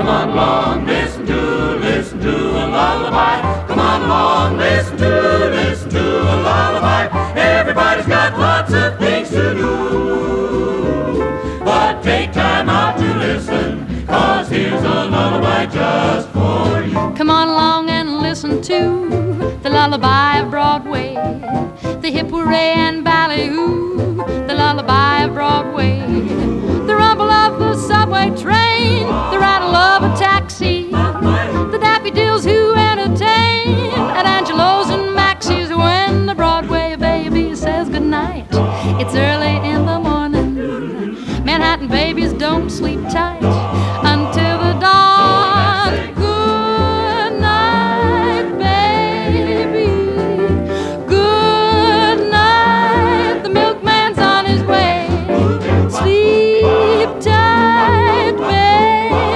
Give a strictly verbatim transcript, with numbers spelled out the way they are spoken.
Come on along, listen to, listen to a lullaby. Come on along, listen to, listen to a lullaby. Everybody's got lots of things to do, but take time out to listen, 'cause here's a lullaby just for you. Come on along and listen to the lullaby of Broadway, the hip hooray and ballyhoo, the lullaby of Broadway, the rumble of the subway train,